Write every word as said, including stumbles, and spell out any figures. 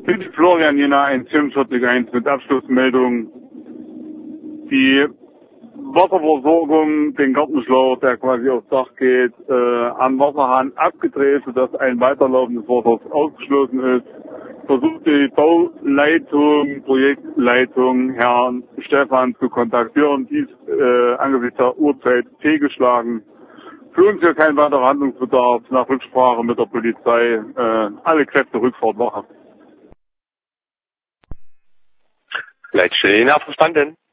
Bitte Florian Jena, eins vier vier eins mit Abschlussmeldung. Die Wasserversorgung, den Gartenschlauch, der quasi aufs Dach geht, äh, am Wasserhahn abgedreht, sodass ein Weiterlaufen des Wassers ausgeschlossen ist. Versucht die Bauleitung, Projektleitung Herrn Stefan zu kontaktieren. Dies äh, angesichts der Uhrzeit fehlgeschlagen. Für uns hier kein weiterer Handlungsbedarf. Nach Rücksprache mit der Polizei äh, alle Kräfte Rückfahrt machen. Leitstelle Jena verstanden.